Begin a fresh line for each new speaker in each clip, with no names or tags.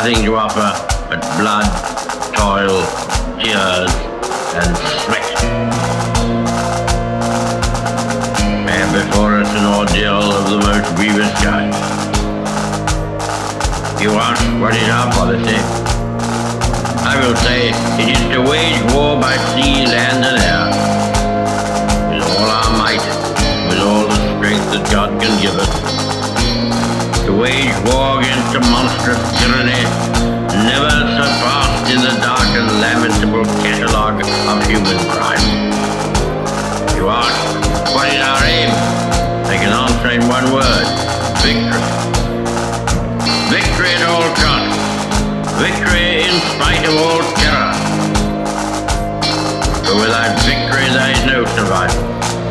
nothing to offer but blood, toil, tears, and sweat. We have before us an ordeal of the most grievous kind. You ask, what is our policy? I will say it is to wage war by sea, land, and air. With all our might, with all the strength that God can give us. To wage war against a monstrous tyranny, never surpassed in the dark and lamentable catalogue of human crime. You ask, what is our aim? I can answer in one word: victory. Victory at all costs. Victory in spite of all terror. For without victory there is no survival.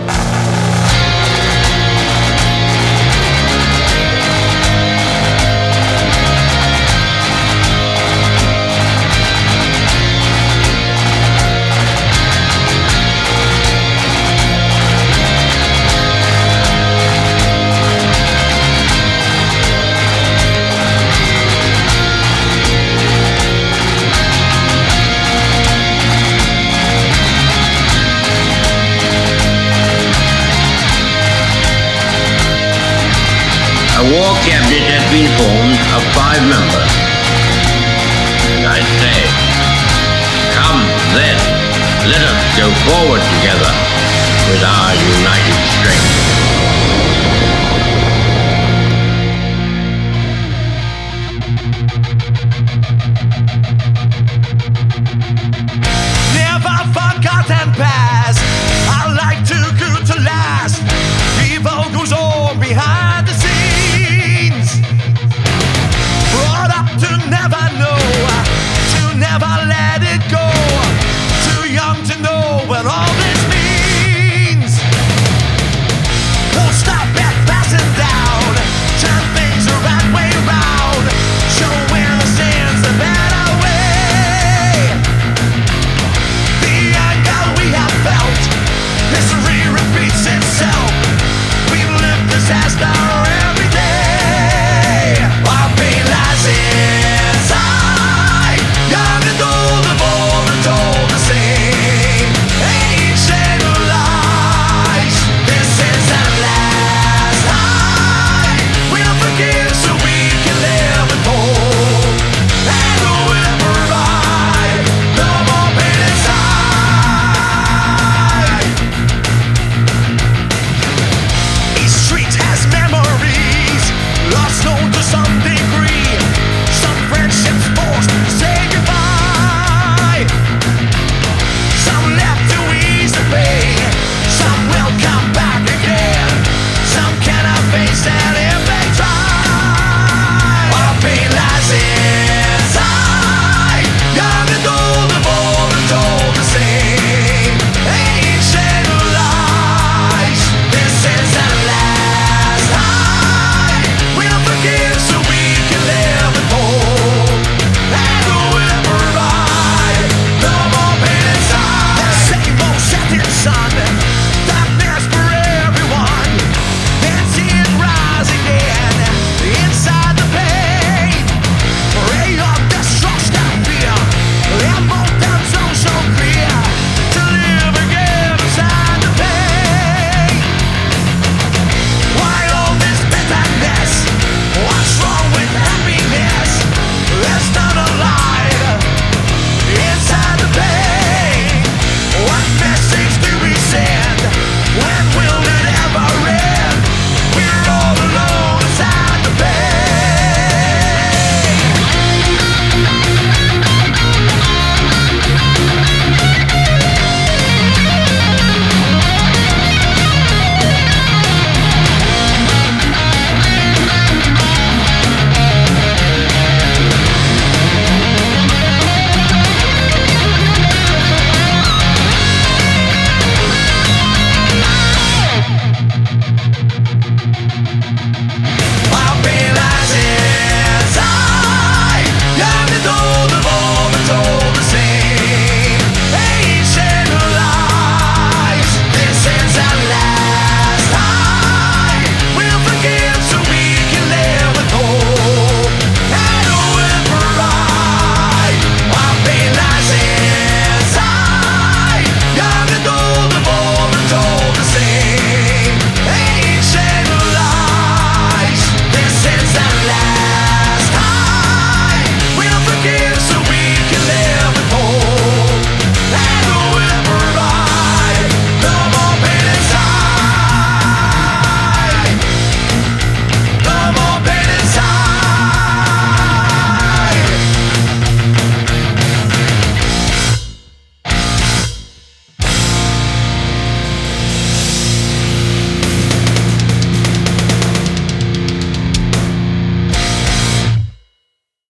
A war cabinet has been formed of 5 members. And I say, come then, let us go forward together with our united strength.
Never forgotten past.